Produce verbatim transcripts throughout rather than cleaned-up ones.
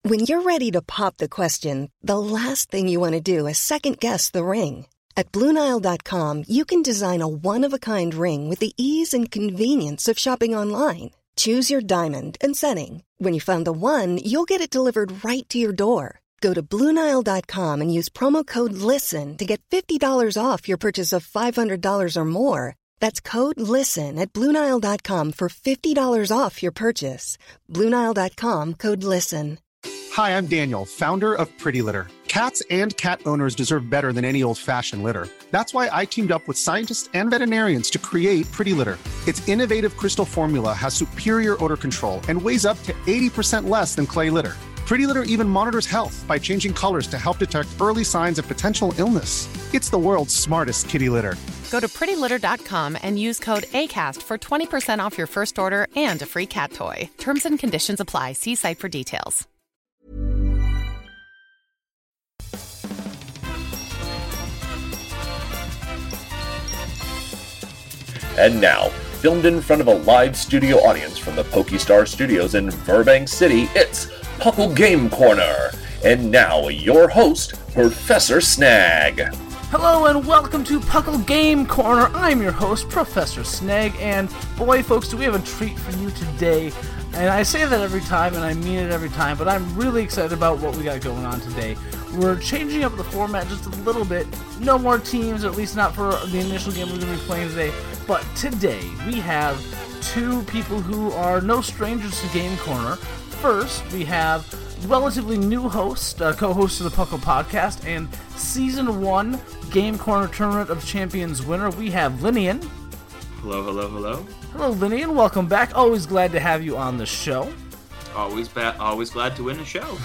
When you're ready to pop the question, the last thing you want to do is second-guess the ring. At Blue Nile dot com, you can design a one-of-a-kind ring with the ease and convenience of shopping online. Choose your diamond and setting. When you find the one, you'll get it delivered right to your door. Go to Blue Nile dot com and use promo code LISTEN to get fifty dollars off your purchase of five hundred dollars or more. That's code LISTEN at Blue Nile dot com for fifty dollars off your purchase. Blue Nile dot com, code LISTEN. Hi, I'm Daniel, founder of Pretty Litter. Cats and cat owners deserve better than any old-fashioned litter. That's why I teamed up with scientists and veterinarians to create Pretty Litter. Its innovative crystal formula has superior odor control and weighs up to eighty percent less than clay litter. Pretty Litter even monitors health by changing colors to help detect early signs of potential illness. It's the world's smartest kitty litter. Go to pretty litter dot com and use code ACAST for twenty percent off your first order and a free cat toy. Terms and conditions apply. See site for details. And now, filmed in front of a live studio audience from the PokeStar Studios in Burbank City, it's Puckle Game Corner. And now, your host, Professor Snag. Hello and welcome to Puckle Game Corner. I'm your host, Professor Snag, and boy, folks, do we have a treat for you today. And I say that every time, and I mean it every time, but I'm really excited about what we got going on today. We're changing up the format just a little bit. No more teams, or at least not for the initial game we're going to be playing today. But today, we have two people who are no strangers to Game Corner. First, we have relatively new host, uh, co-host of the Puckle Podcast, and Season one Game Corner Tournament of Champions winner. We have Linian. Hello, hello, hello. Hello, Linian. Welcome back. Always glad to have you on the show. Always ba- always glad to win a show.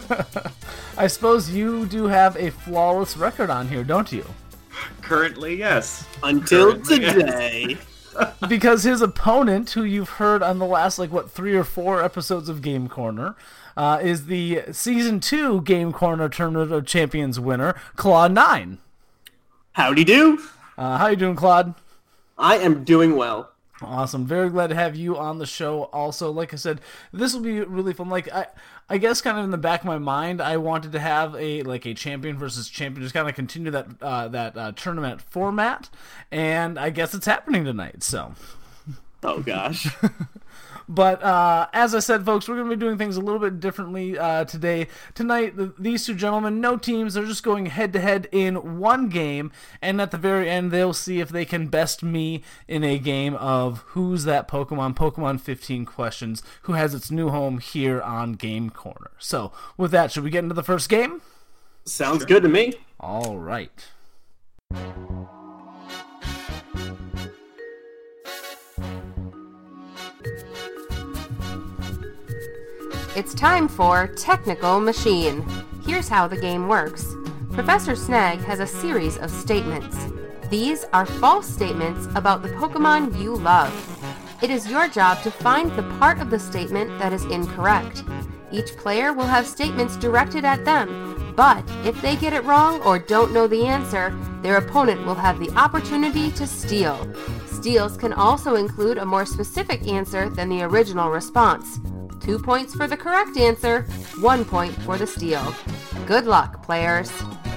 I suppose you do have a flawless record on here, don't you? Currently, yes. Until Currently, today. Yes. Because his opponent, who you've heard on the last, like, what, three or four episodes of Game Corner, uh, is the Season two Game Corner Tournament of Champions winner, Claude nine. Howdy do. Uh, how you doing, Claude? I am doing well. Awesome. Very glad to have you on the show also. Like I said, this will be really fun. Like, I I guess kind of in the back of my mind, I wanted to have a like a champion versus champion, just kind of continue that uh, that uh, tournament format, and I guess it's happening tonight, so. Oh, gosh. But uh, as I said, folks, we're going to be doing things a little bit differently uh, today. Tonight, the, these two gentlemen, no teams, they're just going head-to-head in one game, and at the very end, they'll see if they can best me in a game of Who's That Pokemon? Pokemon fifteen Questions, who has its new home here on Game Corner. So, with that, should we get into the first game? Sounds sure. Good to me. All right. It's time for Technical Machine. Here's how the game works. Professor Snag has a series of statements. These are false statements about the Pokemon you love. It is your job to find the part of the statement that is incorrect. Each player will have statements directed at them, but if they get it wrong or don't know the answer, their opponent will have the opportunity to steal. Steals can also include a more specific answer than the original response. Two points for the correct answer, one point for the steal. Good luck, players.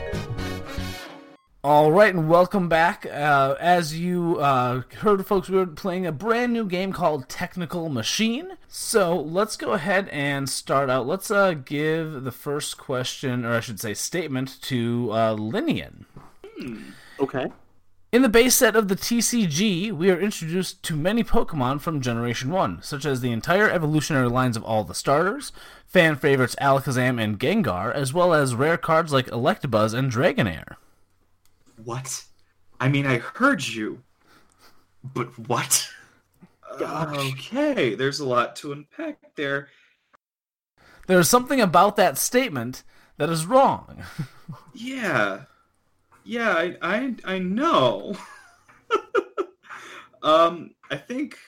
All right, and welcome back. Uh, as you uh, heard, folks, we were playing a brand new game called Technical Machine. So let's go ahead and start out. Let's uh, give the first question, or I should say statement, to uh, Linian. Hmm. Okay. In the base set of the T C G, we are introduced to many Pokemon from Generation one, such as the entire evolutionary lines of all the starters, fan favorites Alakazam and Gengar, as well as rare cards like Electabuzz and Dragonair. What? I mean, I heard you, but what? Gosh. Okay, there's a lot to unpack there. There's something about that statement that is wrong. Yeah. Yeah, I I, I know. um, I think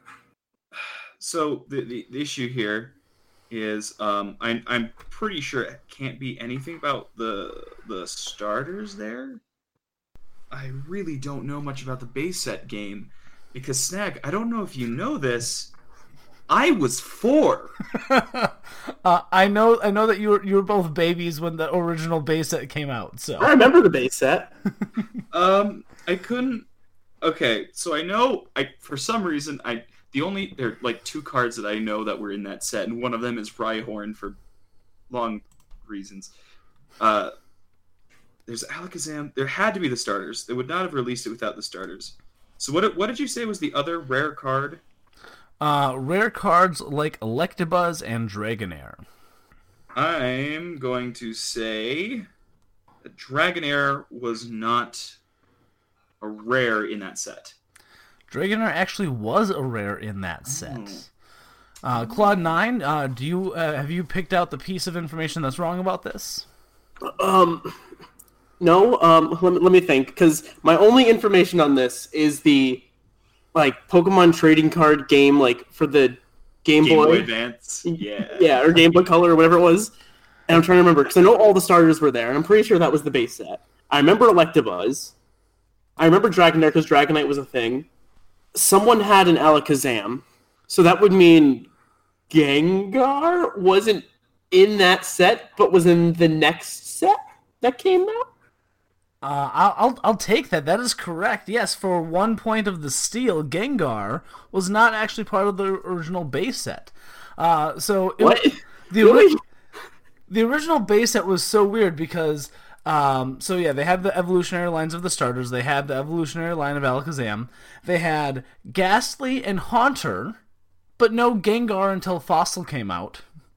so. The, the the issue here is um, I'm I'm pretty sure it can't be anything about the the starters there. I really don't know much about the base set game because Snag, I don't know if you know this. I was four. uh, I know I know that you were you were both babies when the original base set came out. So I remember the base set. um, I couldn't. Okay, so I know I for some reason I the only there are like two cards that I know that were in that set, and one of them is Rhyhorn for long reasons. Uh, there's Alakazam. There had to be the starters. They would not have released it without the starters. So what what did you say was the other rare card? Uh, rare cards like Electabuzz and Dragonair. I'm going to say that Dragonair was not a rare in that set. Dragonair actually was a rare in that set. Oh. Uh, Claude nine, uh, do you uh, have you picked out the piece of information that's wrong about this? Um, no. Um, let me, let me think, because my only information on this is the like Pokemon trading card game, like for the Game, Game Boy. Boy Advance. Yeah. Yeah, or Game Boy Color or whatever it was. And I'm trying to remember, because I know all the starters were there, and I'm pretty sure that was the base set. I remember Electabuzz. I remember Dragonair, because Dragonite was a thing. Someone had an Alakazam. So that would mean Gengar wasn't in that set, but was in the next set that came out? Uh, I'll, I'll I'll take that. That is correct. Yes, for one point of the steal, Gengar was not actually part of the original base set. Uh, so it, What? the Really? ori- the original base set was so weird because um, so yeah, they had the evolutionary lines of the starters. They had the evolutionary line of Alakazam. They had Ghastly and Haunter, but no Gengar until Fossil came out.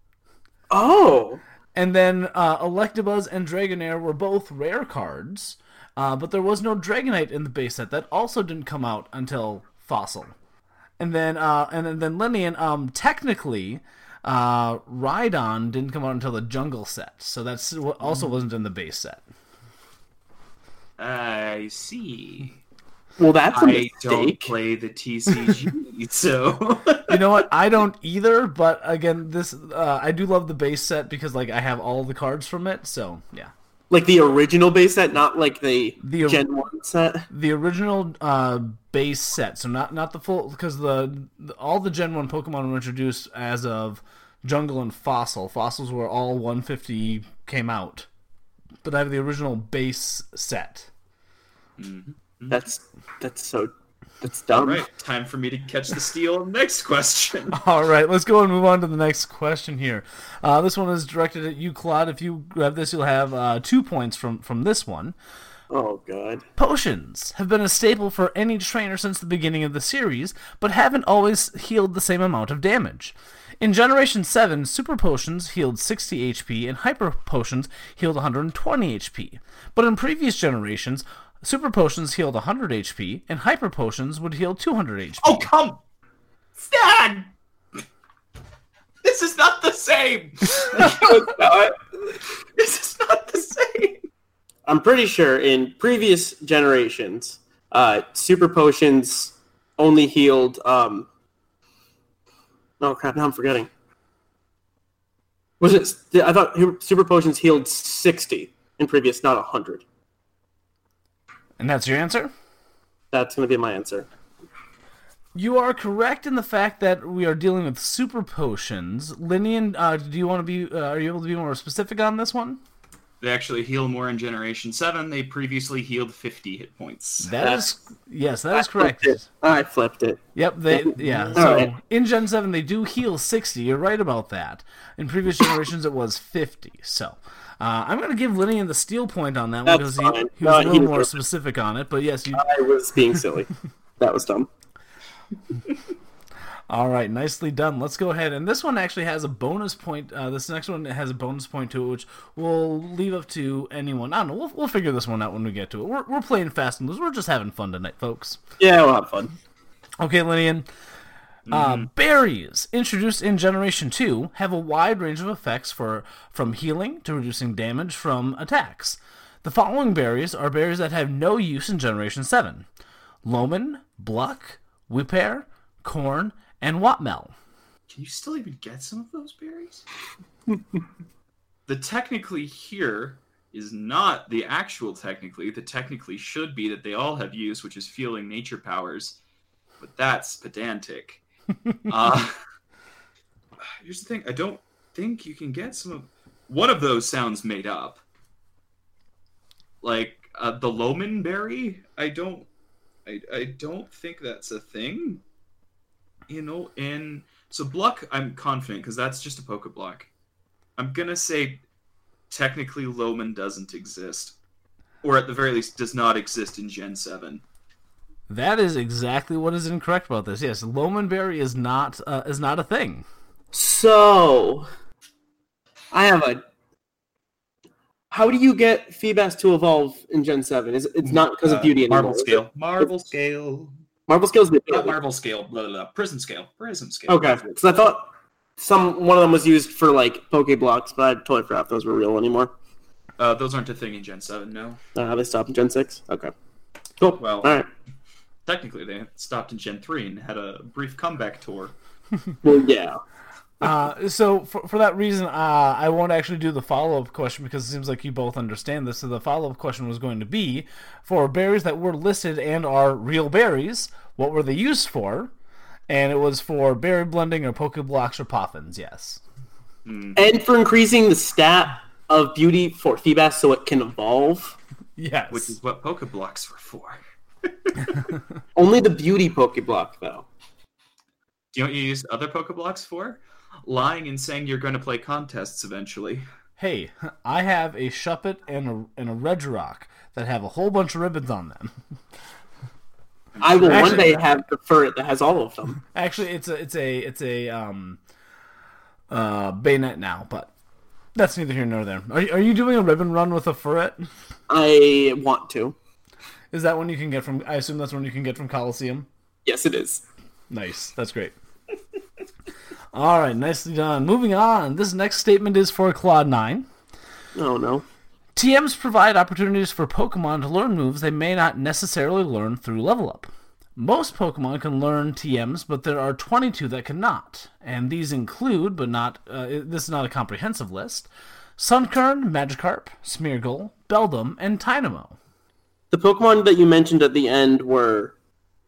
Oh. And then uh, Electabuzz and Dragonair were both rare cards, uh, but there was no Dragonite in the base set. That also didn't come out until Fossil. And then, uh, and then, then Linian, um, technically, uh, Rhydon didn't come out until the Jungle set, so that's what also wasn't in the base set. I see. Well, that's a I don't mistake. play the T C G, so... You know what? I don't either, but again, this uh, I do love the base set because like I have all the cards from it. So yeah, Like the original base set, not like the, The or- Gen one set. the original uh, base set. So not not the full because the, the all the Gen one Pokemon were introduced as of Jungle and Fossil. Fossils were all one fifty came out, but I have the original base set. That's that's so that's dumb. All right, time for me to catch the steal. Next question. All right, let's go and move on to the next question here. Uh, this one is directed at you, Claude. If you grab this, you'll have uh, two points from, from this one. Oh god. Potions have been a staple for any trainer since the beginning of the series, but haven't always healed the same amount of damage. In Generation seven, Super Potions healed sixty H P and Hyper Potions healed one hundred twenty H P. But in previous generations, Super Potions healed one hundred H P, and Hyper Potions would heal two hundred H P. Oh, come... Stan! This is not the same! This is not the same! I'm pretty sure in previous generations, uh, Super Potions only healed. Um... Oh crap! Now I'm forgetting. Was it? I thought Super Potions healed sixty in previous, not one hundred. And that's your answer? That's going to be my answer. You are correct in the fact that we are dealing with Super Potions. Linian, uh, do you want to be? Uh, are you able to be more specific on this one? They actually heal more in Generation seven. They previously healed fifty hit points. That is yes, that is I correct. flipped it. I flipped it. Yep, they yeah. All So right. in Gen seven they do heal sixty. You're right about that. In previous generations it was fifty. So uh, I'm going to give Linian the steal point on that one That's because he, fine. he was No, a he little more deserves it. specific on it. But yes, you. I was being silly. That was dumb. All right, nicely done. Let's go ahead. And this one actually has a bonus point. Uh, this next one has a bonus point to it, which we'll leave up to anyone. I don't know. We'll, we'll figure this one out when we get to it. We're, we're playing fast and loose. We're just having fun tonight, folks. Yeah, we'll have fun. Okay, Linian. Uh, berries, introduced in Generation two, have a wide range of effects for from healing to reducing damage from attacks. The following berries are berries that have no use in Generation seven. Loman, Bluck, Whippear, Corn, and Whatmel. Can you still even get some of those berries? The technically here is not the actual technically. The technically should be that they all have use, which is fueling nature powers. But that's pedantic. uh, here's the thing. I don't think you can get some of... One of those sounds made up. Like, uh, the Loman Berry? I don't... I, I don't think that's a thing. You know, and... So Block, I'm confident, because that's just a Pokeblock. I'm gonna say, technically, Loman doesn't exist. Or at the very least, does not exist in Gen seven. That is exactly what is incorrect about this. Yes, Loman Berry is not uh, is not a thing. So, I have a... How do you get Feebas to evolve in Gen seven? Is It's not because of Uh, beauty anymore. Marble scale. Marble scale. Marble scale is the Not marble scale. Blah, blah, blah. Prism scale. Prism scale. Okay, because I thought some one of them was used for like Pokeblocks, but I totally forgot if those were real anymore. Uh, those aren't a thing in Gen seven, no. Uh, they stopped in Gen six? Okay. Cool. Well, All right. technically they stopped in Gen three and had a brief comeback tour. Well, yeah. Uh, so for, for that reason, uh, I won't actually do the follow-up question because it seems like you both understand this. So the follow-up question was going to be, for berries that were listed and are real berries, what were they used for? And it was for berry blending or Pokeblocks or Poffins, yes. Mm. And for increasing the stat of beauty for Feebas so it can evolve. Yes. Which is what Pokeblocks were for. Only the beauty Pokeblock, though. Do you know what you use other Pokeblocks for? Lying and saying you're going to play contests eventually. Hey, I have a Shuppet and a, and a Regirock that have a whole bunch of ribbons on them. I will Actually- one day have the Furret that has all of them. Actually, it's a it's a it's a um uh Bayonet now, but that's neither here nor there. Are you, are you doing a ribbon run with a Furret? I want to. Is that one you can get from? I assume that's one you can get from Coliseum. Yes, it is. Nice, that's great. All right, nicely done. Moving on. This next statement is for Claude nine. Oh, no. T Ms provide opportunities for Pokemon to learn moves they may not necessarily learn through level up. Most Pokemon can learn T Ms, but there are twenty-two that cannot. And these include, but not, uh, this is not a comprehensive list, Sunkern, Magikarp, Smeargle, Beldum, and Tynamo. The Pokemon that you mentioned at the end were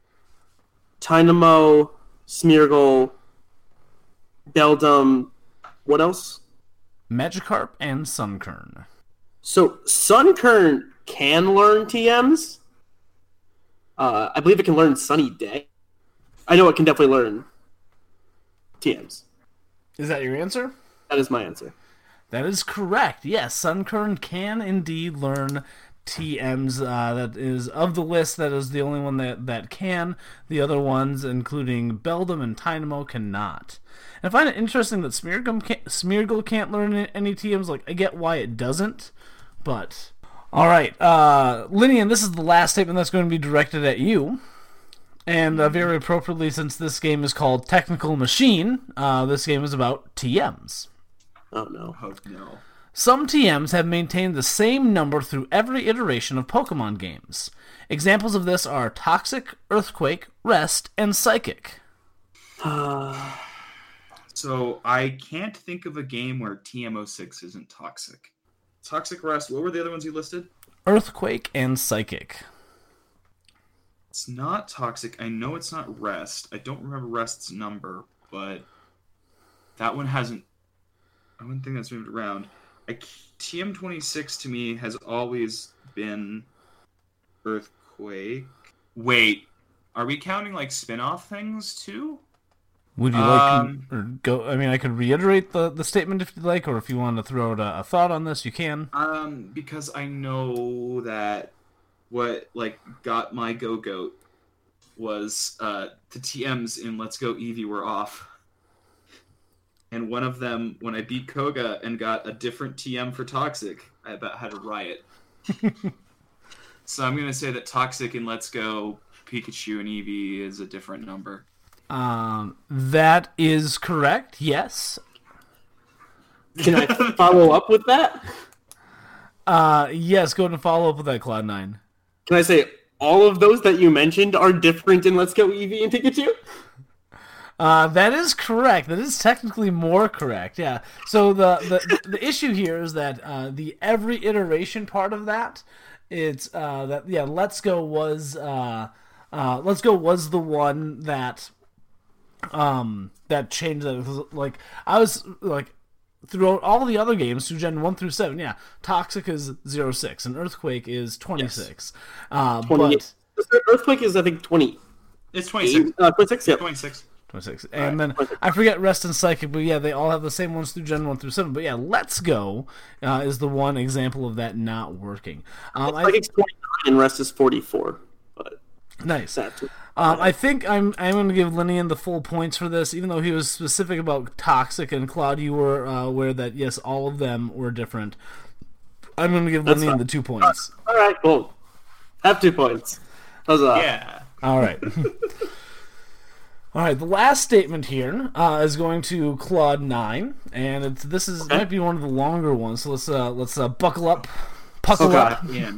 Tynamo, Smeargle, Beldum, what else? Magikarp and Sunkern. So Sunkern can learn T Ms. Uh, I believe it can learn Sunny Day. I know it can definitely learn T Ms. Is that your answer? That is my answer. That is correct. Yes, Sunkern can indeed learn T Ms. Uh, that is, of the list, that is the only one that, that can. The other ones, including Beldum and Tynamo, cannot. And I find it interesting that Smeargle can't, Smeargle can't learn any T Ms. Like, I get why it doesn't, but... Alright, uh, Linian, this is the last statement that's going to be directed at you. And uh, very appropriately, since this game is called Technical Machine, uh, this game is about T Ms. Oh, no. Oh, no. Some T Ms have maintained the same number through every iteration of Pokemon games. Examples of this are Toxic, Earthquake, Rest, and Psychic. So I can't think of a game where T M oh six isn't Toxic. Toxic, Rest, what were the other ones you listed? Earthquake and Psychic. It's not Toxic. I know it's not Rest. I don't remember Rest's number, but that one hasn't... I wouldn't think that's moved around. I, T M twenty-six to me has always been Earthquake. Wait, are we counting like spin-off things too? Would you like Um, to or go? I mean, I could reiterate the, the statement if you'd like, or if you want to throw out a, a thought on this, you can. Um, because I know that what like got my Go-Goat was uh, the T Ms in Let's Go Eevee were off. And one of them, when I beat Koga and got a different T M for Toxic, I about had a riot. So I'm going to say that Toxic in Let's Go Pikachu and Eevee is a different number. Um, that is correct. Yes. Can I follow up with that? Uh, yes. Go ahead and follow up with that, Cloud Nine. Can I say all of those that you mentioned are different in Let's Go Eevee and Pikachu? Uh, that is correct. That is technically more correct. Yeah. So the the, the issue here is that uh, the every iteration part of that, it's uh, that yeah. Let's Go was uh, uh, Let's Go was the one that um, that changed that. Like, I was, like, throughout all the other games, through Gen one through seven, yeah, Toxic is zero six, and Earthquake is twenty-six. Yes. Uh, but Earthquake is, I think, twenty. It's twenty-six. Uh, twenty-six, yeah. twenty-six. twenty-six. And right. then I forget Rest and Psychic, but yeah, they all have the same ones through Gen one through seven. But yeah, Let's Go uh, is the one example of that not working. Um, Psychic's twenty-nine and Rest is forty-four. But nice. That's Um, I think I'm I'm going to give Linian the full points for this, even though he was specific about Toxic, and Claude, you were uh, aware that, yes, all of them were different. I'm going to give That's Linian fine. the two points. All right, cool. Have two points. How's that? Yeah. All right. All right, the last statement here uh, is going to Claude nine, and it's, this is okay. might be one of the longer ones, so let's uh, let's uh, buckle up. Buckle okay. up. Yeah.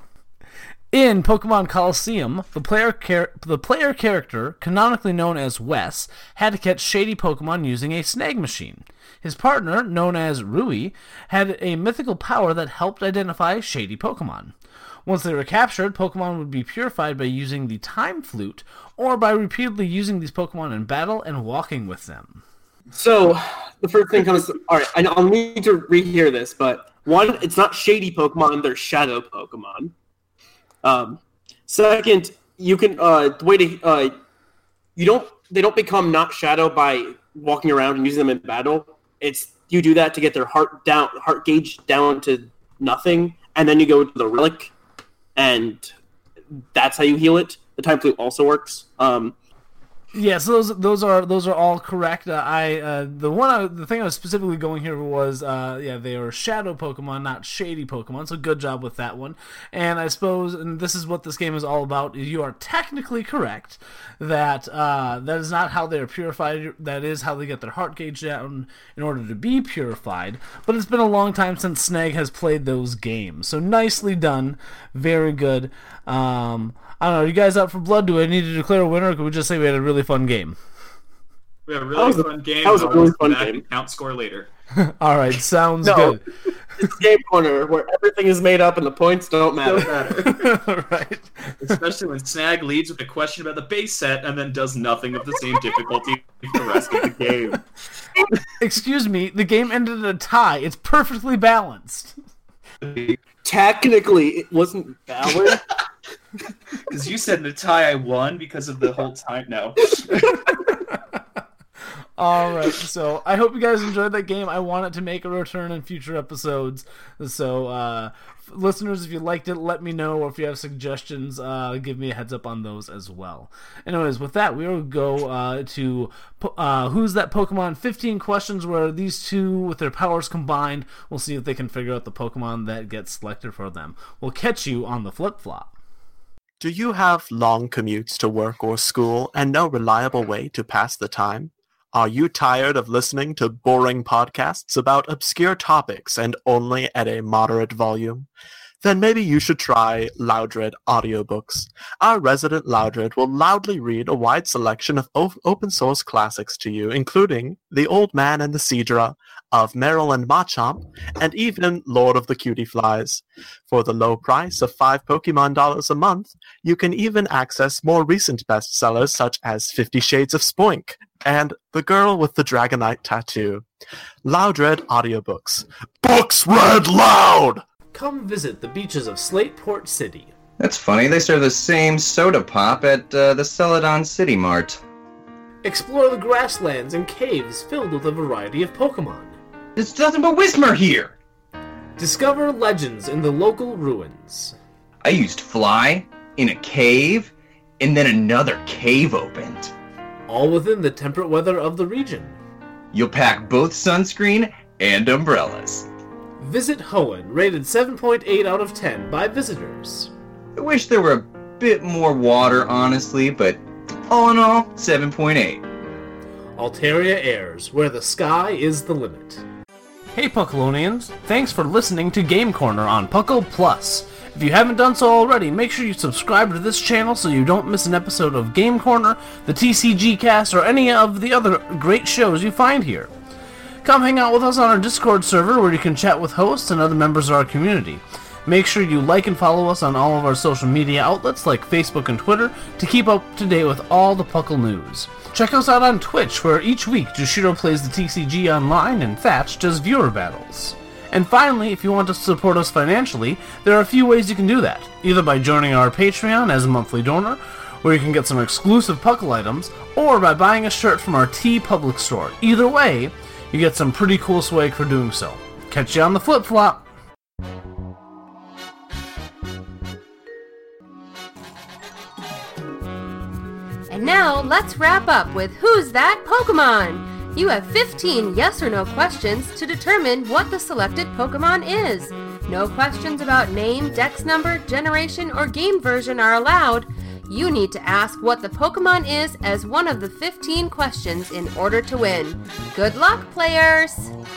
In Pokemon Colosseum, the player char- the player character, canonically known as Wes, had to catch shady Pokemon using a snag machine. His partner, known as Rui, had a mythical power that helped identify shady Pokemon. Once they were captured, Pokemon would be purified by using the Time Flute, or by repeatedly using these Pokemon in battle and walking with them. So, the first thing comes... Alright, I'll need to rehear this, but one, it's not shady Pokemon, they're shadow Pokemon. Um, second, you can uh, the way to uh, you don't they don't become not shadow by walking around and using them in battle. It's you do that to get their heart down, heart gauge down to nothing, and then you go to the relic, and that's how you heal it. The Time Flute also works. Um, Yes, those those are those are all correct. Uh, I uh, the one I, the thing I was specifically going here was uh, yeah they are shadow Pokemon, not shady Pokemon. So good job with that one. And I suppose, and this is what this game is all about. You are technically correct that uh, that is not how they are purified. That is how they get their heart gauge down in order to be purified. But it's been a long time since Snag has played those games. So nicely done, very good. Um, I don't know, are you guys out for blood? Do I need to declare a winner, or could we just say we had a really fun game? We had a really fun a, game. That was a really fun game. Count score later. All right, sounds no, good. It's Game Corner, where everything is made up and the points don't matter. Don't matter. Right. Especially when Snag leads with a question about the base set and then does nothing of the same difficulty for the rest of the game. Excuse me, the game ended in a tie. It's perfectly balanced. Technically, it wasn't balanced. Because you said in a tie I won because of the whole time. No. All right, so I hope you guys enjoyed that game. I want it to make a return in future episodes. So, uh, listeners, if you liked it, let me know. Or if you have suggestions, uh, give me a heads up on those as well. Anyways, with that, we will go uh, to uh, Who's That Pokemon? fifteen questions where these two, with their powers combined, will see if they can figure out the Pokemon that gets selected for them. We'll catch you on the flip-flop. Do you have long commutes to work or school and no reliable way to pass the time? Are you tired of listening to boring podcasts about obscure topics and only at a moderate volume? Then maybe you should try Loudred Audiobooks. Our resident Loudred will loudly read a wide selection of op- open source classics to you, including The Old Man and the Seadra, of Meryl and Machamp, and even Lord of the Cutie Flies. For the low price of five Pokemon dollars a month, you can even access more recent bestsellers such as Fifty Shades of Spoink and The Girl with the Dragonite Tattoo. Loudred Audiobooks. Books read loud! Come visit the beaches of Slateport City. That's funny, they serve the same soda pop at uh, the Celadon City Mart. Explore the grasslands and caves filled with a variety of Pokemon. There's nothing but Whismur here! Discover legends in the local ruins. I used Fly in a cave, and then another cave opened. All within the temperate weather of the region. You'll pack both sunscreen and umbrellas. Visit Hoenn, rated seven point eight out of ten by visitors. I wish there were a bit more water, honestly, but all in all, seven point eight. Altaria Airs, where the sky is the limit. Hey Puckalonians, thanks for listening to Game Corner on Puckle Plus. If you haven't done so already, make sure you subscribe to this channel so you don't miss an episode of Game Corner, the T C G Cast, or any of the other great shows you find here. Come hang out with us on our Discord server where you can chat with hosts and other members of our community. Make sure you like and follow us on all of our social media outlets like Facebook and Twitter to keep up to date with all the Puckle news. Check us out on Twitch, where each week Jushiro plays the T C G online and Thatch does viewer battles. And finally, if you want to support us financially, there are a few ways you can do that. Either by joining our Patreon as a monthly donor, where you can get some exclusive Puckle items, or by buying a shirt from our TeePublic store. Either way, you get some pretty cool swag for doing so. Catch you on the flip-flop! And now, let's wrap up with Who's That Pokemon? You have fifteen yes or no questions to determine what the selected Pokemon is. No questions about name, dex number, generation, or game version are allowed. You need to ask what the Pokemon is as one of the fifteen questions in order to win. Good luck, players!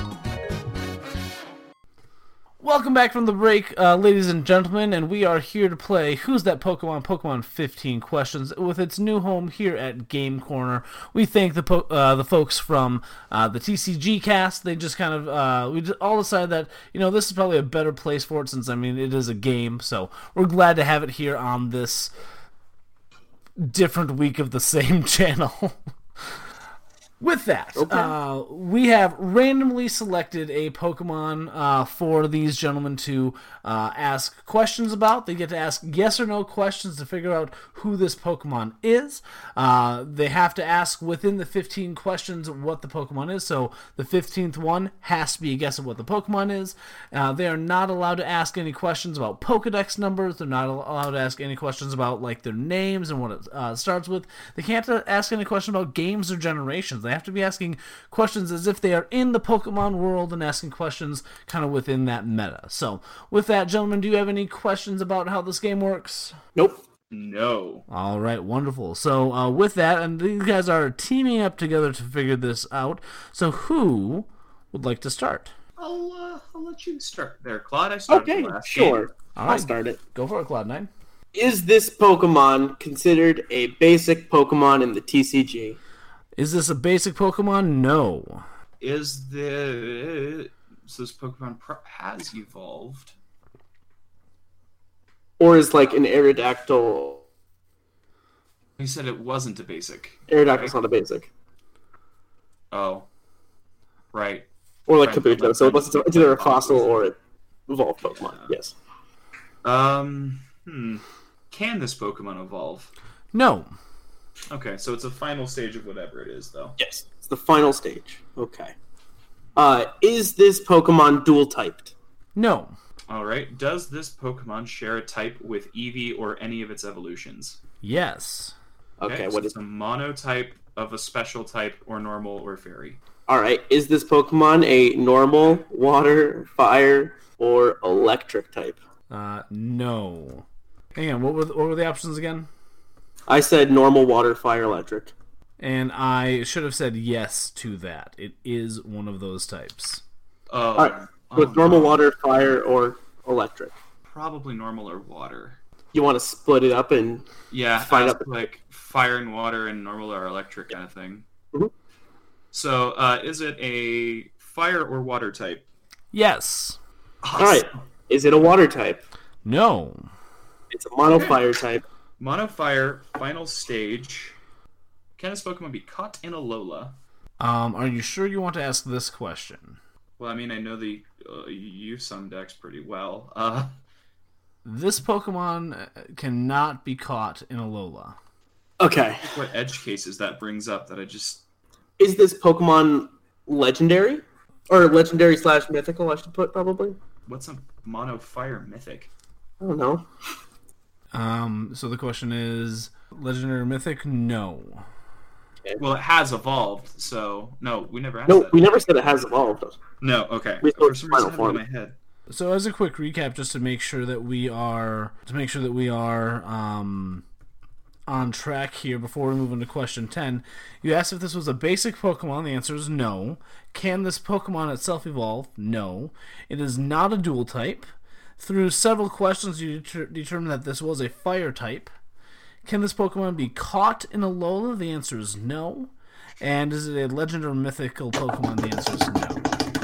Welcome back from the break, uh, ladies and gentlemen, and we are here to play Who's That Pokemon? Pokemon fifteen Questions with its new home here at Game Corner. We thank the po- uh, the folks from uh, the T C G cast. They just kind of, uh, we all decided that, you know, this is probably a better place for it since, I mean, it is a game, so we're glad to have it here on this different week of the same channel. With that, okay. uh, we have randomly selected a Pokemon uh, for these gentlemen to uh, ask questions about. They get to ask yes or no questions to figure out who this Pokemon is. Uh, they have to ask within the fifteen questions what the Pokemon is, so the fifteenth one has to be a guess of what the Pokemon is. Uh, they are not allowed to ask any questions about Pokedex numbers. They're not allowed to ask any questions about like their names and what it uh, starts with. They can't ask any questions about games or generations. They have to be asking questions as if they are in the Pokemon world and asking questions kind of within that meta. So, with that, gentlemen, do you have any questions about how this game works? Nope. No. All right, wonderful. So, uh, with that, and these guys are teaming up together to figure this out. So, who would like to start? I'll, uh, I'll let you start there, Claude. I started okay, the last sure. Game. All right, I'll start it. Go for it, Cloud nine. Is this Pokemon considered a basic Pokemon in the T C G? Is this a basic Pokemon? No. Is the so this Pokemon pro- has evolved, or is like an Aerodactyl? You said it wasn't a basic. Aerodactyl's right? not a basic. Oh, right. Or like right. Kabuto. So it's, it's either a fossil or an evolved Pokemon. Yeah. Yes. Um. Hmm. Can this Pokemon evolve? No. Okay, so it's a final stage of whatever it is, though. Yes, it's the final stage. Okay. Uh, is this Pokemon dual-typed? No. All right. Does this Pokemon share a type with Eevee or any of its evolutions? Yes. Okay, okay what so is it's a monotype of a special type or normal or fairy? All right. Is this Pokemon a normal, water, fire, or electric type? Uh, no. Hang on, what were the, what were the options again? I said normal, water, fire, electric. And I should have said yes to that. It is one of those types. Oh. All right. So it's oh, normal, no. water, fire, or electric. Probably normal or water. You want to split it up and yeah, find ask, out like fire and water and normal or electric kind of thing. Mm-hmm. So, uh, is it a fire or water type? Yes. Awesome. All right. Is it a water type? No. It's a mono fire type. Mono fire, final stage. Can this Pokemon be caught in a Lola? Um, are you sure you want to ask this question? Well, I mean, I know the uh, you use some decks pretty well. Uh, this Pokemon cannot be caught in a Lola. Okay. What edge cases that brings up that I just... Is this Pokemon legendary? Or legendary slash mythical, I should put, probably? What's a mono fire mythic? I don't know. Um, so the question is, legendary or mythic? No. Okay. Well, it has evolved, so... No, we never asked No, that. we never said it has evolved. No, okay. We For some final reason, I form. had it in my head. So as a quick recap, just to make sure that we are to make sure that we are um, on track here before we move into question ten, you asked if this was a basic Pokemon. The answer is no. Can this Pokemon itself evolve? No. It is not a dual type. Through several questions, you deter- determined that this was a fire type. Can this Pokemon be caught in a Lola? The answer is no. And is it a legend or mythical Pokemon? The answer is no.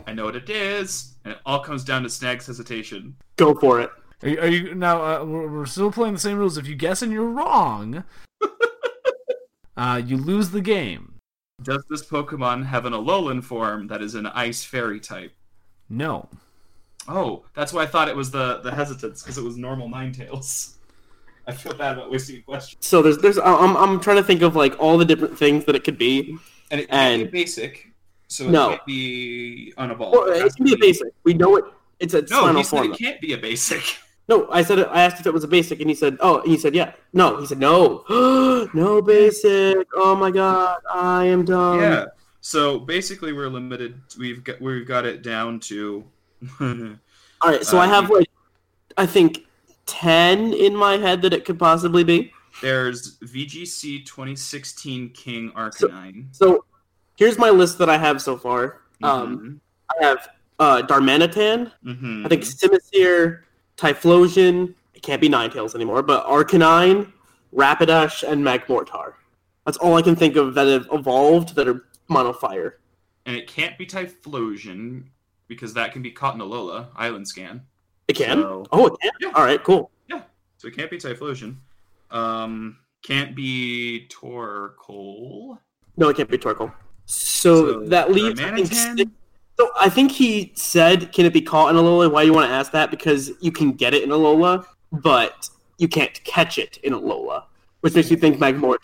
I know what it is, and it all comes down to Snag's hesitation. Go for it. Are you, are you now? Uh, we're, we're still playing the same rules. If you guess and you're wrong, uh, you lose the game. Does this Pokemon have an Alolan form that is an Ice Fairy type? No. Oh, that's why I thought it was the, the hesitance, because it was normal Ninetales. I feel bad about wasting a question. So there's there's I'm I'm trying to think of like all the different things that it could be. And it can't and... be basic, so it no. can't be unevolved. Well, it, it can be a basic. We know it. It's a no, final he said form. it can't be a basic. No, I said it, I asked if it was a basic, and he said, "Oh," he said, "Yeah." No, he said, "No, no basic." Oh my god, I am dumb. Yeah. So basically, we're limited. We've got we've got it down to. All right, so uh, I have like, I think ten in my head that it could possibly be. There's V G C twenty sixteen King Arcanine. So, so here's my list that I have so far. Mm-hmm. Um, I have uh, Darmanitan. Mm-hmm. I think Simisear, Typhlosion. It can't be Ninetales anymore, but Arcanine, Rapidash, and Magmortar. That's all I can think of that have evolved that are Mono Fire. And it can't be Typhlosion because that can be caught in Alola Island Scan. It can. So, oh, it can. Yeah. All right, cool. Yeah. So it can't be Typhlosion. Um, can't be Torkoal. No, it can't be Torkoal. So, so that leaves. I think, six, so I think he said, "Can it be caught in Alola?" Why do you want to ask that? Because you can get it in Alola, but you can't catch it in Alola, which makes you think Magmortar.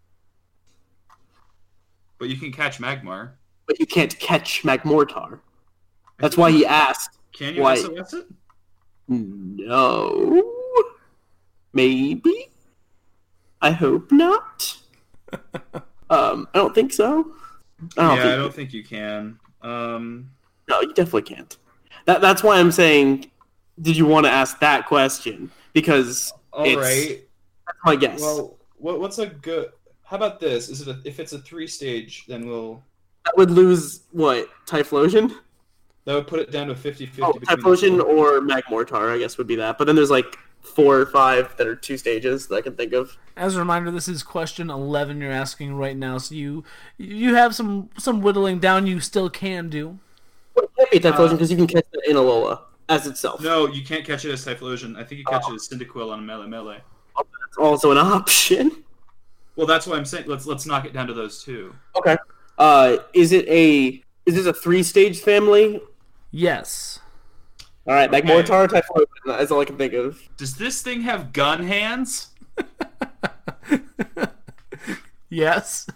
But you can catch Magmar. But you can't catch Magmortar. That's why he asked. Can you why... S O S it? No. Maybe. I hope not. um, I don't think so. I don't yeah, think I don't think you can. Um, no, you definitely can't. That that's why I'm saying. Did you want to ask that question? Because all it's, right. That's my guess. Well, what, what's a good? How about this? Is it a, if it's a three stage, then we'll. That would lose what? Typhlosion? That would put it down to fifty-fifty. Oh, Typhlosion or Magmortar, I guess, would be that. But then there's like four or five that are two stages that I can think of. As a reminder, this is question eleven you're asking right now, so you you have some, some whittling down you still can do. Well, it can't be Typhlosion because uh, you can catch it in Alola as itself. No, you can't catch it as Typhlosion. I think you catch oh. it as Cyndaquil on a Melee Melee. Oh, that's also an option. Well, that's why I'm saying let's let's knock it down to those two. Okay. Uh, is it a is this a three stage family? Yes. All right, okay. Magmortar, Typhlosion. That's all I can think of. Does this thing have gun hands? Yes.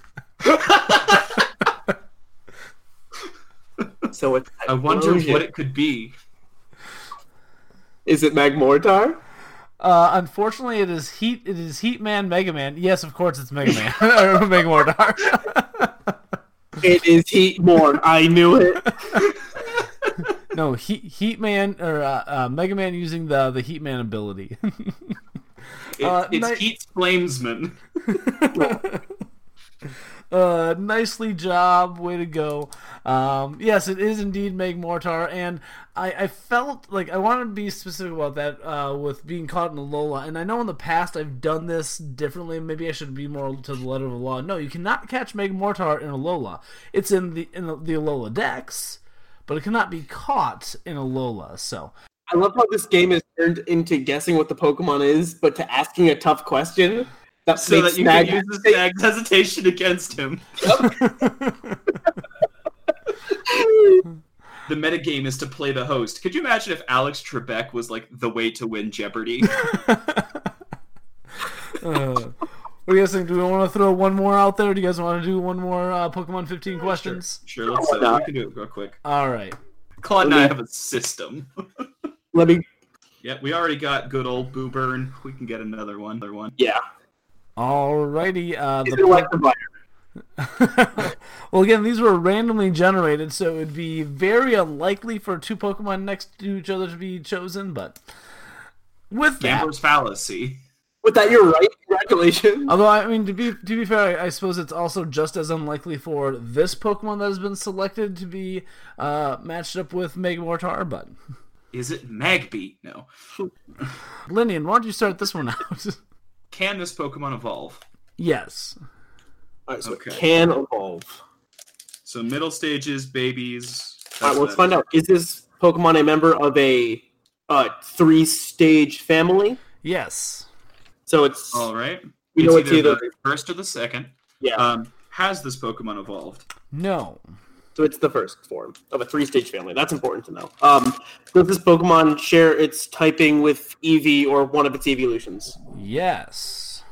So it's I wonder what it could be. Is it Magmortar? Uh, unfortunately, it is Heat. It is Heatman, Mega Man. Yes, of course, it's Mega Man. or Magmortar. It is Heatmorn. I knew it. No, Heat Heatman or uh, uh, Mega Man using the the Heatman ability. it, uh, it's ni- Heat Flamesman. uh, nicely job, way to go. Um, yes, it is indeed Magmortar, and I, I felt like I wanted to be specific about that uh, with being caught in Alola. And I know in the past I've done this differently. Maybe I should be more to the letter of the law. No, you cannot catch Magmortar in Alola. It's in the in the, the Alola Dex, but it cannot be caught in Alola. So I love how this game is turned into guessing what the Pokemon is, but to asking a tough question. That so that you Snag can use the Snag's hesitation against him. Yep. The metagame is to play the host. Could you imagine if Alex Trebek was like the way to win Jeopardy? uh, what do you guys think? Do we want to throw one more out there? Do you guys want to do one more uh, Pokemon fifteen questions? Sure, sure let's uh, we can do it real quick. All right. Claude and I have a system. Let me. Yeah, we already got good old Boo Burn. We can get another one. Another one. Yeah. Alrighty. Uh, the like the Well, again, these were randomly generated, so it would be very unlikely for two Pokemon next to each other to be chosen, but with that... Gambler's fallacy. With that, you're right. Congratulations. Although, I mean, to be to be fair, I, I suppose it's also just as unlikely for this Pokemon that has been selected to be uh, matched up with Magmortar, but... Is it Magbeat? No. Linian, why don't you start this one out? Can this Pokemon evolve? Yes. All right, so okay. It can evolve. So middle stages, babies, All right, well, let's find out. Is this Pokemon a member of a uh, three-stage family? Yes. So it's all right. We it's know either, it's either the first or the second. Yeah. Um, has this Pokemon evolved? No. So it's the first form of a three-stage family. That's important to know. Um, does this Pokemon share its typing with Eevee or one of its evolutions? Yes.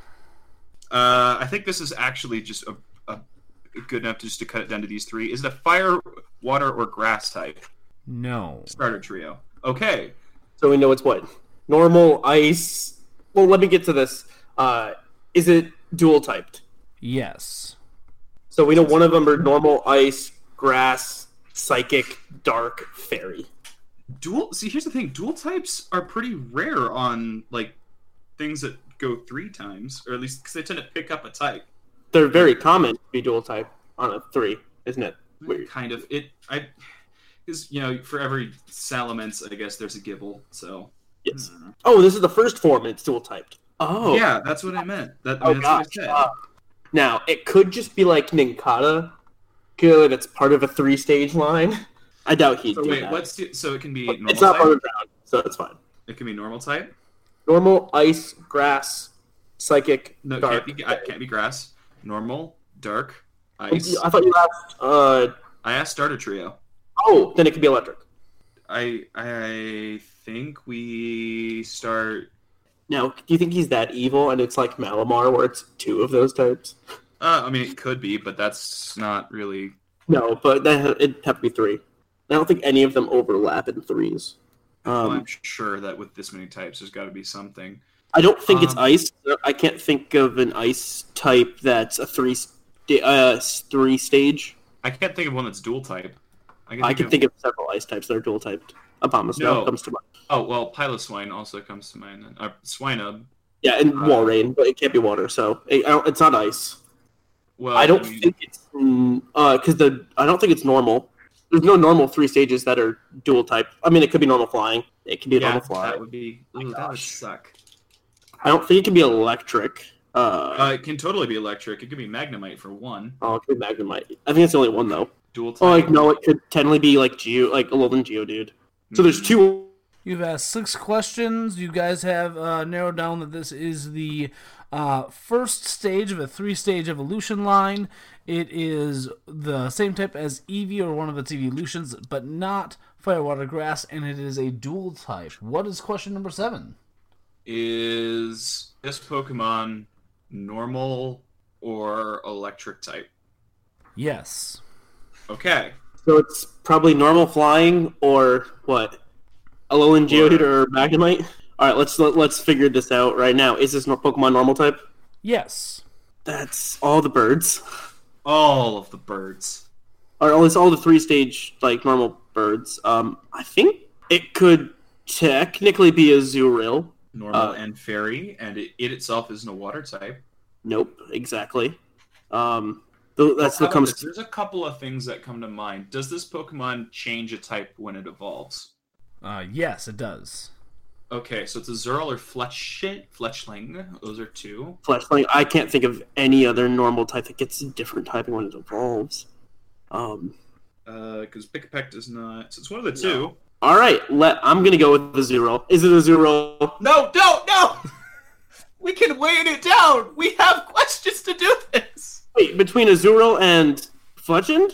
Uh, I think this is actually just a, a good enough just to cut it down to these three. Is it a fire, water, or grass type? No. Starter trio. Okay. So we know it's what? Normal, ice. Well, let me get to this. Uh, is it dual typed? Yes. So we know one of them are normal, ice, grass, psychic, dark, fairy. Dual. See, here's the thing. Dual types are pretty rare on like things that go three times, or at least because they tend to pick up a type. They're very common to be dual type on a three, isn't it? Weird. Kind of. It. I. Because you know, for every Salamence, I guess there's a Gibble. So. Yes. Oh, this is the first form. It's dual typed. Oh. Yeah, that's what I meant. That, oh, that's gosh. what I said. Uh, now it could just be like Nincada. Good. It's part of a three-stage line. I doubt he'd so do wait, that. What's the, so it can be normal It's not type? part of the ground, so it's fine. It can be normal type. Normal, ice, grass, psychic, No, it dark. can't be. It can't be grass. Normal, dark, ice. I thought you asked. Uh, I asked starter trio. Oh, then it could be electric. I I think we start. Now, do you think he's that evil and it's like Malamar where it's two of those types? Uh, I mean, it could be, but that's not really. No, but that, it'd have to be three. I don't think any of them overlap in threes. Um, I'm sure that with this many types, there's got to be something. I don't think um, it's ice. I can't think of an ice type that's a three, st- uh, three stage. I can't think of one that's dual type. I can, I can think, of... think of several ice types that are dual typed. Abomasnow no. comes to mind. Oh, well, Piloswine also comes to mind. Uh, Swinub. Yeah, and uh, Walrein, but it can't be water, so it, I don't, it's not ice. Well, I don't I mean... think it's uh because the I don't think it's normal. There's no normal three stages that are dual type. I mean, it could be normal flying. It could be yeah, normal flying. That would be. Ooh, that would suck. I don't think it can be electric. Uh, uh, it can totally be electric. It could be Magnemite for one. Oh, it could be Magnemite. I think it's the only one though. Dual type. Oh, like no, it could technically be like Geo, like Alolan Geodude. So there's two. You've asked six questions. You guys have uh, narrowed down that this is the uh, first stage of a three-stage evolution line. It is the same type as Eevee or one of its evolutions, but not Fire, Water, Grass, and it is a dual type. What is question number seven? Is this Pokemon normal or electric type? Yes. Okay. So it's probably normal flying or what? Alolan Geodude or Magnemite? All right, let's let, let's figure this out right now. Is this Pokemon normal type? Yes. That's all the birds. All of the birds. Or at least all the three-stage like normal birds. Um, I think it could technically be a Zuril. Normal uh, and fairy, and it, it itself isn't a water type. Nope, exactly. Um, th- that's well, what comes. To... There's a couple of things that come to mind. Does this Pokemon change a type when it evolves? Uh, yes, it does. Okay, so it's a Zurl or Fletch Fletchling. Those are two. Fletchling. I can't think of any other normal type that gets a different typing when it evolves. Um, uh, because Pikipek does not. So it's one of the two. No. All right, let I'm gonna go with the Zurl. Is it a Zurl? No, no, no! We can weigh it down. We have questions to do this. Wait, between a Zurl and Fletchend?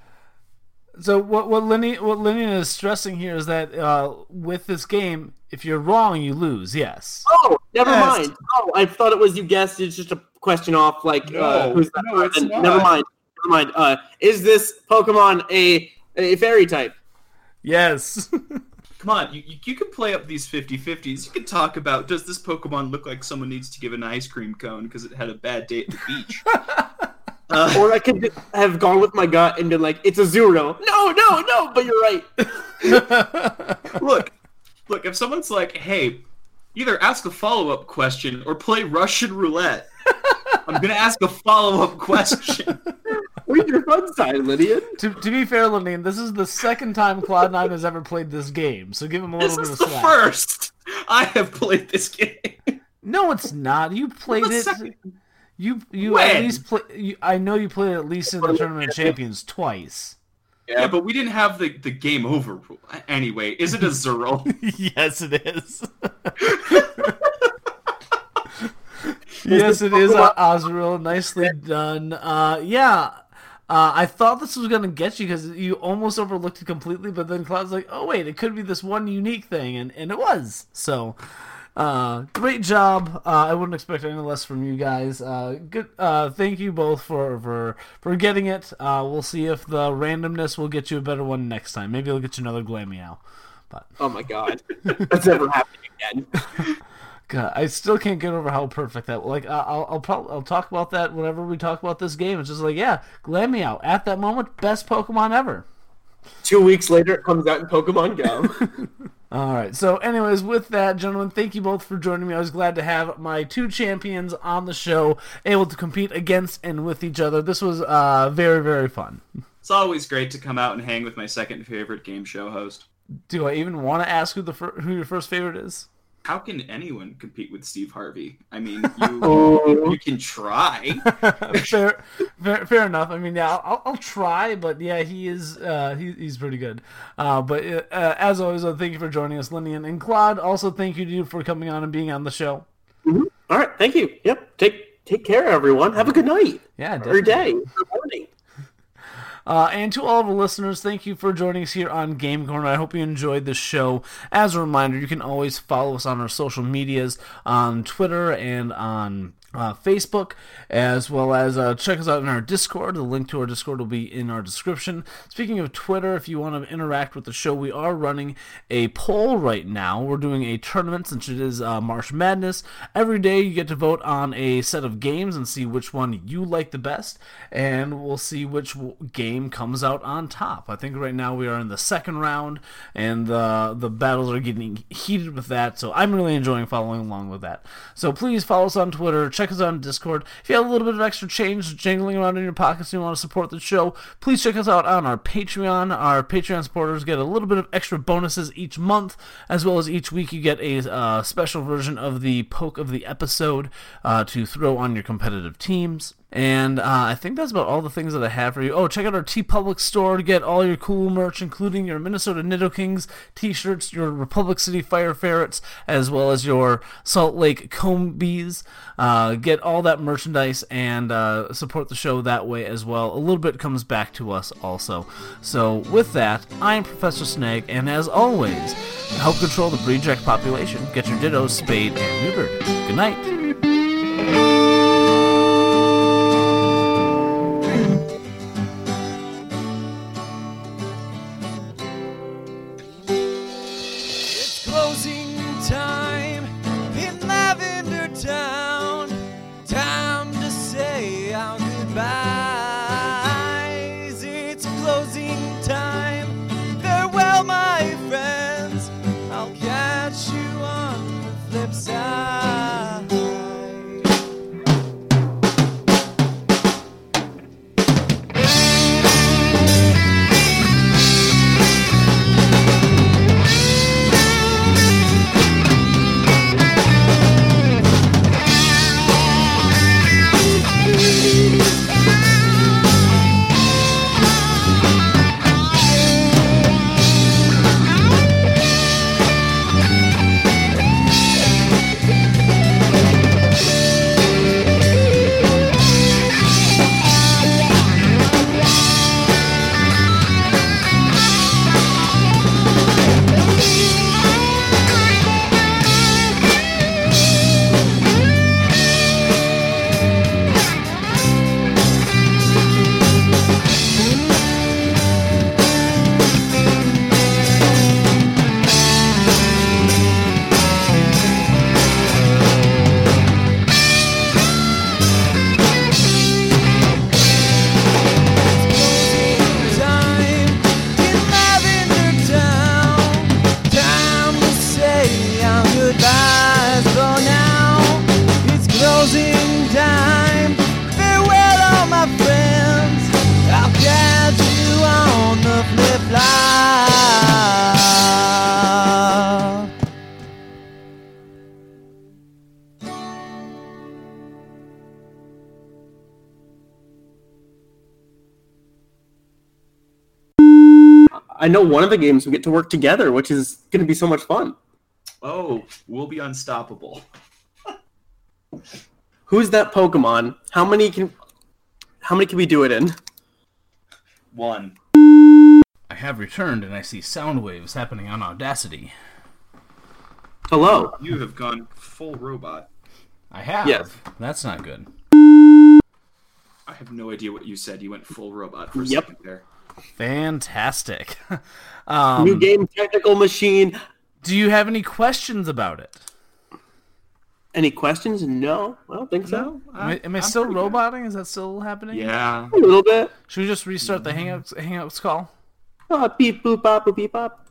So what what Lenny what Lenny is stressing here is that uh, with this game, if you're wrong, you lose. Yes. Oh, never yes. mind. Oh, I thought it was you guessed. It's just a question off. Like, no, uh, who's that? No, it's and, not. Never mind. Never mind. Uh, is this Pokemon a a fairy type? Yes. Come on, you, you can play up these fifty-fifties. You can talk about, does this Pokemon look like someone needs to give an ice cream cone because it had a bad day at the beach? uh, or I could just have gone with my gut and been like, it's a Zuril. No, no, no, but you're right. look, look, if someone's like, hey, either ask a follow-up question or play Russian roulette, I'm going to ask a follow-up question. Where's your fun side, Lydian? To, to be fair, Lydian, this is the second time Cloud nine has ever played this game, so give him a little this bit of slack. slack. This is the first I have played this game. No, it's not. You played it. Second. You you when? at least play. You, I know you played it at least in the Tournament of Champions twice. Yeah, but we didn't have the, the game over rule. Anyway, is it a Zerl? Yes, it is. Yes, it is, uh, Azrael. Nicely done. Uh, yeah, uh, I thought this was going to get you because you almost overlooked it completely, but then Cloud's like, oh, wait, it could be this one unique thing, and, and it was. So, uh, great job. Uh, I wouldn't expect any less from you guys. Uh, good. Uh, thank you both for, for, for getting it. Uh, we'll see if the randomness will get you a better one next time. Maybe it'll get you another Glameow. But oh, my God. That's never happening again. God, I still can't get over how perfect that. Like, I'll I'll probably I'll talk about that whenever we talk about this game. It's just like, yeah, Glameow at that moment, best Pokemon ever. Two weeks later, it comes out in Pokemon Go. All right. So, anyways, with that, gentlemen, thank you both for joining me. I was glad to have my two champions on the show, able to compete against and with each other. This was uh, very, very fun. It's always great to come out and hang with my second favorite game show host. Do I even want to ask who the fir- who your first favorite is? How can anyone compete with Steve Harvey? I mean, you, you can try. fair, fair, fair enough. I mean, yeah, I'll, I'll try, but yeah, he is, uh, he, he's pretty good. Uh, but uh, as always, uh, thank you for joining us, Linian and Claude. Also, thank you to you for coming on and being on the show. Mm-hmm. All right, thank you. Yep, take take care, everyone. Have a good night. Yeah, definitely. Or day, or morning. Uh, and to all of our listeners, thank you for joining us here on Game Corner. I hope you enjoyed the show. As a reminder, you can always follow us on our social medias, on Twitter and on uh, Facebook, as well as uh, check us out in our Discord. The link to our Discord will be in our description. Speaking of Twitter, if you want to interact with the show, we are running a poll right now. We're doing a tournament since it is uh, March Madness. Every day you get to vote on a set of games and see which one you like the best, and we'll see which game comes out on top. I think right now we are in the second round, and the the battles are getting heated with that, so I'm really enjoying following along with that. So please follow us on Twitter, check us out on Discord. If you have a little bit of extra change jangling around in your pockets and you want to support the show, please check us out on our Patreon. Our Patreon supporters get a little bit of extra bonuses each month, as well as each week you get a uh, special version of the Poke of the Episode uh, to throw on your competitive teams. And uh, I think that's about all the things that I have for you. Oh, check out our TeePublic store to get all your cool merch, including your Minnesota Nidokings t-shirts, your Republic City Fire Ferrets, as well as your Salt Lake Combees. Uh, get all that merchandise and uh, support the show that way as well. A little bit comes back to us also. So with that, I am Professor Snag, and as always, help control the breed jack population. Get your Dittos spayed and neutered. Good night. I know one of the games we get to work together, which is going to be so much fun. Oh, we'll be unstoppable. Who's that Pokemon? How many can how many can we do it in? One. I have returned and I see sound waves happening on Audacity. Hello. You have gone full robot. I have. Yes. That's not good. I have no idea what you said. You went full robot for a Yep. second there. Fantastic. um, New game, Technical Machine. Do you have any questions about it? Any questions? No, I don't think so. No, Am I, am I still roboting? Is that still happening? Yeah. A little bit. Should we just restart the Hangouts, Hangouts call? Oh, beep boop bop boop beep bop.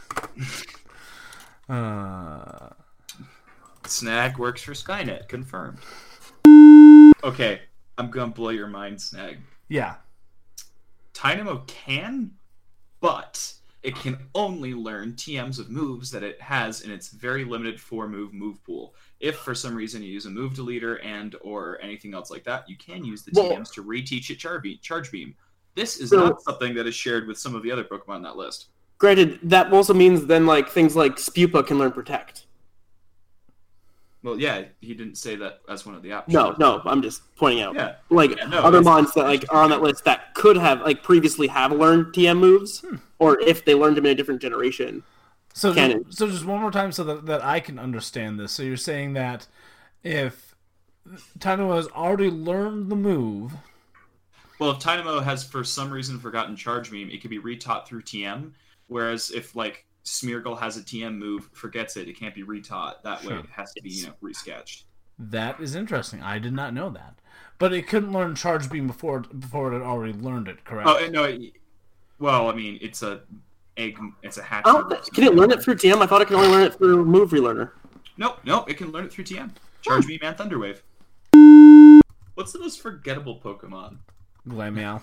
Uh, Snag works for Skynet. Confirmed. Okay, I'm gonna blow your mind, Snag. yeah. Tynamo can, but it can only learn T Ms of moves that it has in its very limited four-move move pool. If for some reason you use a move deleter and or anything else like that, you can use the Well- T Ms to reteach it charge beam. Charge beam. This is So- not something that is shared with some of the other Pokemon on that list. Granted, that also means then like things like Spupa can learn Protect. Well, yeah, he didn't say that as one of the options. No, no, I'm just pointing out. Yeah. Like Yeah, no, other it's- mons that like are on that list that could have like previously have learned T M moves, Hmm. or if they learned them in a different generation. So, Canon. so just one more time so that, that I can understand this. So you're saying that if Tynamo has already learned the move... Well, if Tynamo has for some reason forgotten Charge Beam, it can be retaught through T M. Whereas if like Smeargle has a T M move, forgets it, it can't be retaught. That way, Sure. it has to be you know resketched. That is interesting. I did not know that. But it couldn't learn Charge Beam before before it had already learned it, correct? Oh no! It, well, I mean, it's a egg. It's a hatch. I don't, can it learn it through T M? I thought it could only learn it through Move Relearner. Nope, nope. It can learn it through T M. Charge Beam and Thunder Wave. What's the most forgettable Pokemon? Glameow.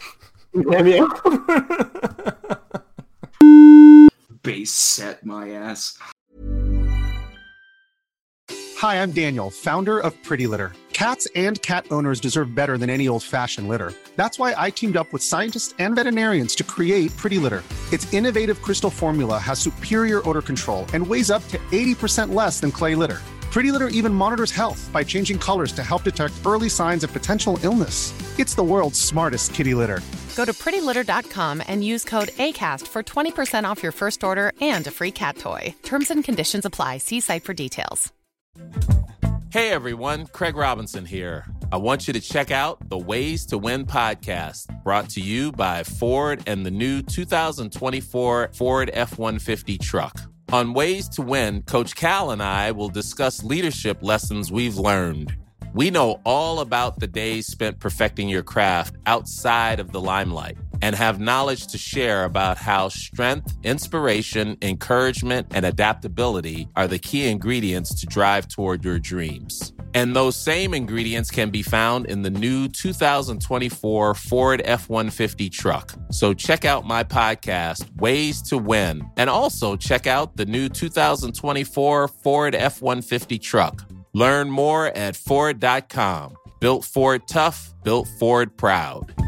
Base set my ass. Hi, I'm Daniel, founder of Pretty Litter. Cats and cat owners deserve better than any old-fashioned litter. That's why I teamed up with scientists and veterinarians to create Pretty Litter. Its innovative crystal formula has superior odor control and weighs up to eighty percent less than clay litter. Pretty Litter even monitors health by changing colors to help detect early signs of potential illness. It's the world's smartest kitty litter. Go to pretty litter dot com and use code ACAST for twenty percent off your first order and a free cat toy. Terms and conditions apply. See site for details. Hey everyone, Craig Robinson here. I want you to check out the Ways to Win podcast, brought to you by Ford and the new two thousand twenty-four Ford F one fifty truck. On Ways to Win, Coach Cal and I will discuss leadership lessons we've learned. We know all about the days spent perfecting your craft outside of the limelight and have knowledge to share about how strength, inspiration, encouragement, and adaptability are the key ingredients to drive toward your dreams. And those same ingredients can be found in the new two thousand twenty-four Ford F one fifty truck. So check out my podcast, Ways to Win, and also check out the new two thousand twenty-four Ford F one fifty truck. Learn more at Ford dot com. Built Ford tough, built Ford proud.